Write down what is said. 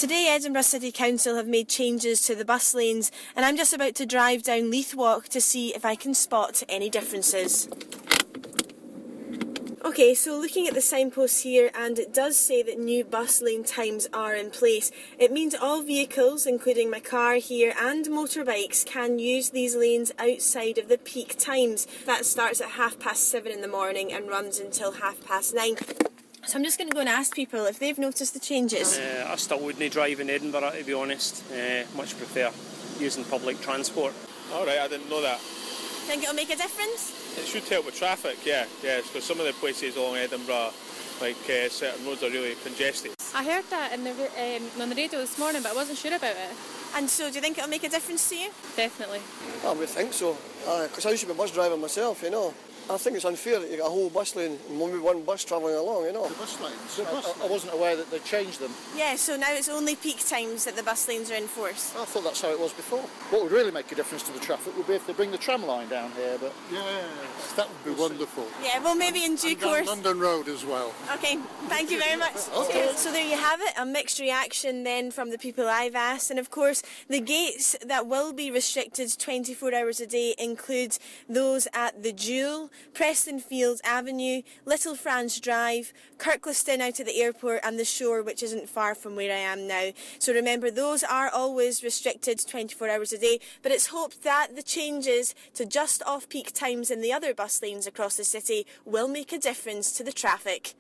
Today Edinburgh City Council have made changes to the bus lanes and I'm just about to drive down Leith Walk to see if I can spot any differences. Okay, so looking at the signposts here, and it does say that new bus lane times are in place. It means all vehicles, including my car here and motorbikes, can use these lanes outside of the peak times. That starts at 7:30 in the morning and runs until 9:30. So I'm just going to go and ask people if they've noticed the changes. I still wouldn't drive in Edinburgh, to be honest. Much prefer using public transport. Alright, I didn't know that. Think it'll make a difference? It should help with traffic, yeah, because some of the places along Edinburgh, like certain roads are really congested. I heard that on the radio this morning, but I wasn't sure about it. And so do you think it'll make a difference to you? Definitely. I would think so, because I used to be a bus driver myself, you know. I think it's unfair that you got a whole bus lane and only one bus travelling along, you know. The bus lanes? I wasn't aware that they changed them. Yeah, so now it's only peak times that the bus lanes are in force. I thought that's how it was before. What would really make a difference to the traffic would be if they bring the tram line down here, but... Yeah, that would be wonderful. Yeah, well maybe in due course. London Road as well. Okay, thank you very much. Okay. So there you have it, a mixed reaction then from the people I've asked, and of course the gates that will be restricted 24 hours a day include those at the Jewel, Preston Fields Avenue, Little France Drive, Kirkliston out at the airport and the Shore, which isn't far from where I am now. So remember, those are always restricted 24 hours a day, but it's hoped that the changes to just off-peak times in the other bus lanes across the city will make a difference to the traffic.